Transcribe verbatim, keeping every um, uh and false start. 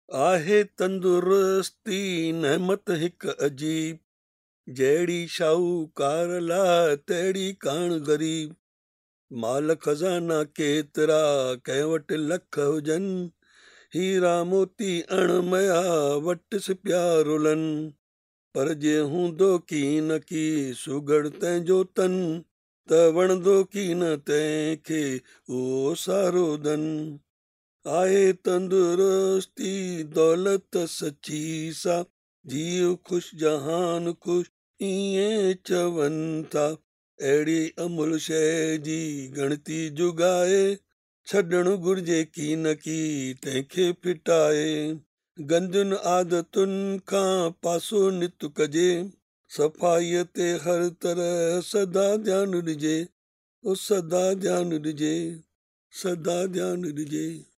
आहे तंदुरुस्ती नेमत हिक अजीब, जहिड़ी शाहूकार ला तहिड़ी कान ग़रीब। माल खज़ाना केतिरा कंहिं वटि लख हुजनि, हीरा मोती अणमया वटि पिया रुलनि। पर जे हूंदो की न की सुगड़ तंहिंजो तन, त वणंदो की न तंहिंखे उहो सारो दन। आहे तंदुरुस्ती दौलत सची सा, जीव ख़ुश जहान ख़ुश ईअं चवनि था। अहिड़ी अमुल शइ जी गणती जुगाए, छॾणु घुर्जे की न की तंहिंखे फिटाए। गंदियुनि आदतुनि खां पासो नित कजे, सफ़ाईअ ते हर तरह सदा ध्यानु ॾिजे। ओ सदा ध्यानु ॾिजे, सदा ध्यानु ॾिजे।